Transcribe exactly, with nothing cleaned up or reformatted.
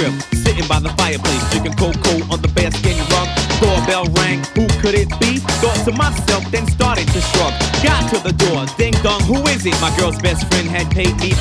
crib, sitting by the fireplace, drinking cocoa on the bearskin rug. Doorbell rang, who could it be? Thought to myself, then started to shrug. Got to the door, ding dong, who is it? My girl's best friend had paid me